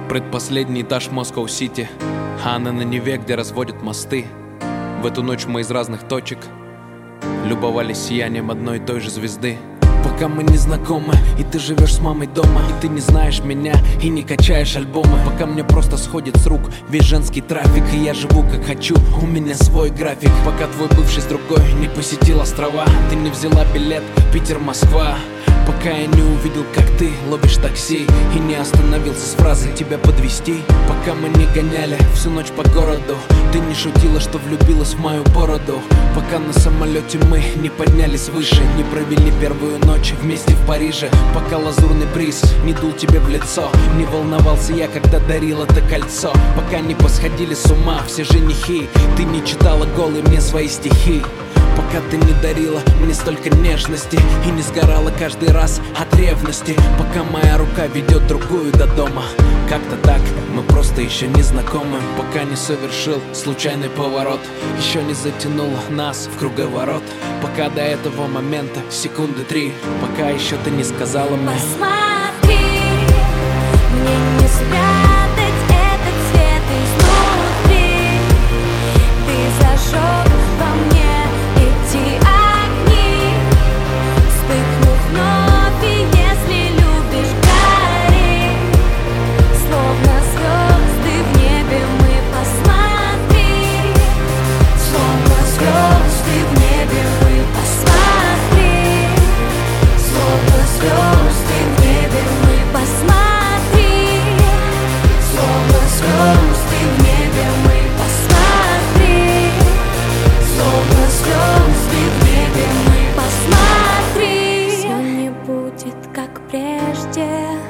Предпоследний этаж Москва-Сити, а она на Неве, где разводят мосты. В эту ночь мы из разных точек любовались сиянием одной и той же звезды. Пока мы не знакомы, и ты живешь с мамой дома, и ты не знаешь меня, и не качаешь альбомы. Пока мне просто сходит с рук весь женский трафик, и я живу как хочу, у меня свой график. Пока твой бывший с другой не посетил острова, ты не взяла билет Питер-Москва. Пока я не увидел, как ты ловишь такси, и не остановился с фразой тебя подвезти. Пока мы не гоняли всю ночь по городу, ты не шутила, что влюбилась в мою бороду. Пока на самолете мы не поднялись выше, не провели первую ночь вместе в Париже. Пока лазурный бриз не дул тебе в лицо, не волновался я, когда дарил это кольцо. Пока не посходили с ума все женихи, ты не читала голые мне свои стихи. Пока ты не дарила мне столько нежности и не сгорала каждый раз от ревности. Пока моя рука ведет другую до дома, как-то так, мы просто еще не знакомы. Пока не совершил случайный поворот, еще не затянуло нас в круговорот. Пока до этого момента секунды 3, пока еще ты не сказала мне: посмотри, мне не спрятать этот свет изнутри. Ты зажег во мне эти огни, вспыхнув вновь, и если любишь, гори. Словно звезды в небе мы, посмотри. Словно звезды в небе мы, посмотри. Словно звезды в небе мы, посмотри. Словно звезды в небе мы, посмотри. Словно звезды в небе мы, посмотри. Все не будет как прежде.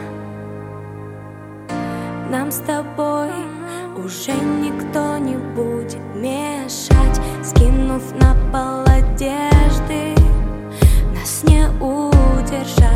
Нам с тобой уже никто не будет мешать. Скинув на пол одежды, нас не удержать.